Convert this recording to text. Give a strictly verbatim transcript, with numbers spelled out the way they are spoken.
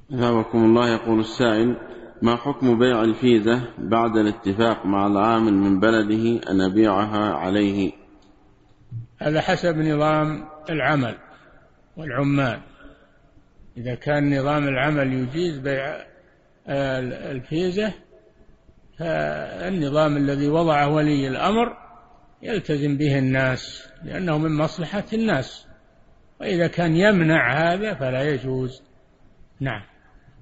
أثابكم الله. يقول السائل: ما حكم بيع الفيزة بعد الاتفاق مع العامل من بلده أن أبيعها عليه؟ هذا حسب نظام العمل والعمال. إذا كان نظام العمل يجيز بيع الفيزة فالنظام الذي وضعه ولي الأمر يلتزم به الناس لأنه من مصلحة الناس، وإذا كان يمنع هذا فلا يجوز. نعم.